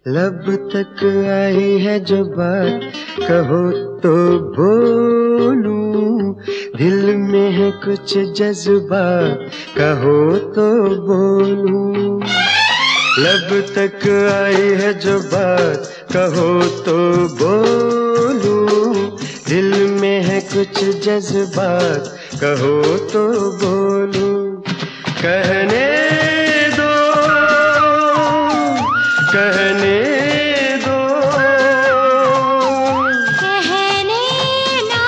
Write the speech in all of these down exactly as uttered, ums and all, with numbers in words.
लब तक आई है जो बात कहो तो बोलूं, दिल में है कुछ जज्बात कहो तो बोलूं। लब तक आई है जो बात कहो तो बोलूं, दिल में है कुछ जज्बात कहो तो बोलूं। कहने दो कहने दो कहने ना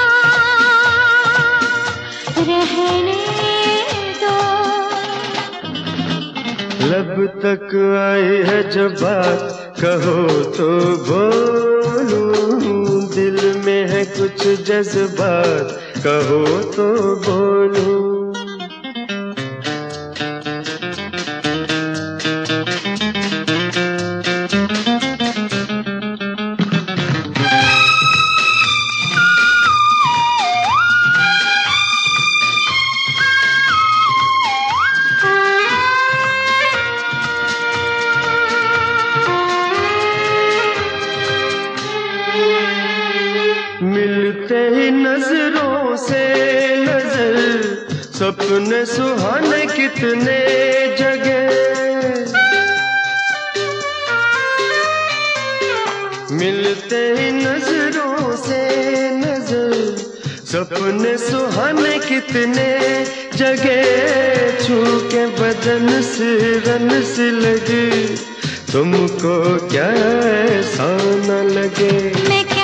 रहने दो। लब तक आई है जो बात कहो तो बोलूं, दिल में है कुछ जज्बात कहो तो बोलूं। मिलते ही नजरों से नजर, सपने सुहाने कितने जगह। मिलते ही नजरों से नजर, सपने सुहाने कितने जगह। छू के बदन से रन से लगे, तुमको क्या ऐसा न लगे। मैं क्या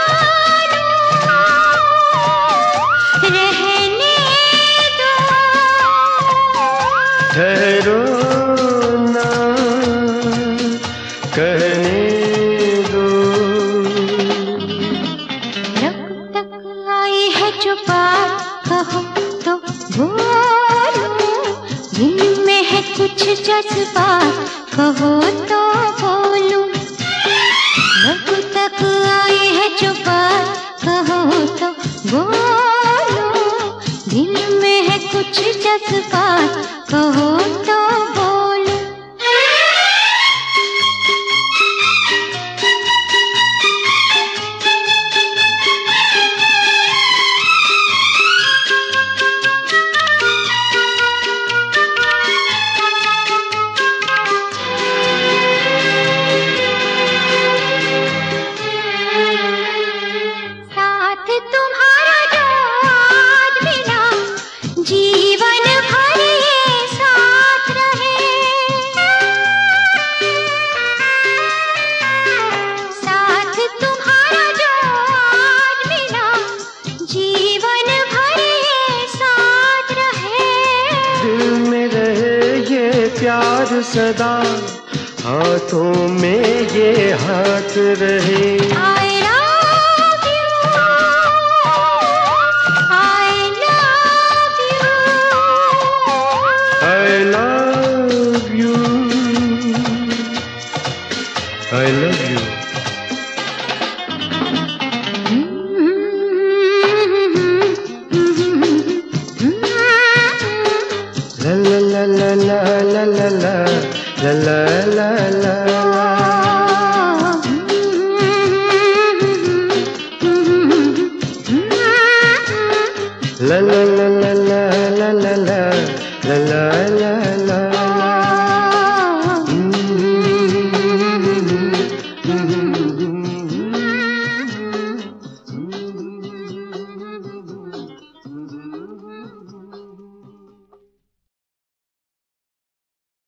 ठहरो ना कहने दो। लब तक आई है जो बात कहो तो बोलूं, दिल में है कुछ जज्बात कहो तो बोलूं। लब तक आई है जो बात कहो तो बोलूं, दिल में है कुछ जज्बात कहो तो बोलूं। साथ तुम्हारा जो आज मिला, जीवन भर ये साथ रहे। साथ तुम्हारा जो आज मिला, जीवन भर ये साथ रहे। दिल में रहे ये प्यार सदा, हाथों में ये हाथ रहे। I love you, I love you, I love you, I love you। La la la la la la la la la la la la। La la la la la la la la la la la la।